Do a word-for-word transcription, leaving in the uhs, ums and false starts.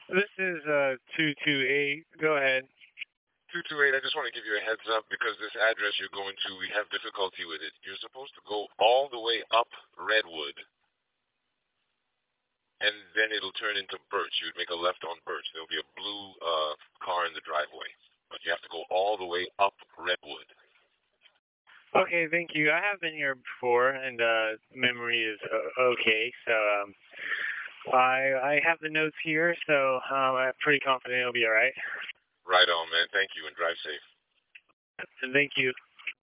This is uh two two eight. Go ahead. two two eight, I just want to give you a heads up because this address you're going to, we have difficulty with it. You're supposed to go all the way up Redwood, and then it'll turn into Birch. You'd make a left on Birch. There'll be a blue uh, car in the driveway, but you have to go all the way up Redwood. Okay, thank you. I have been here before, and uh, memory is uh, okay. So um, I I have the notes here, so um, I'm pretty confident it'll be all right. Right on, man. Thank you, and drive safe. Thank you.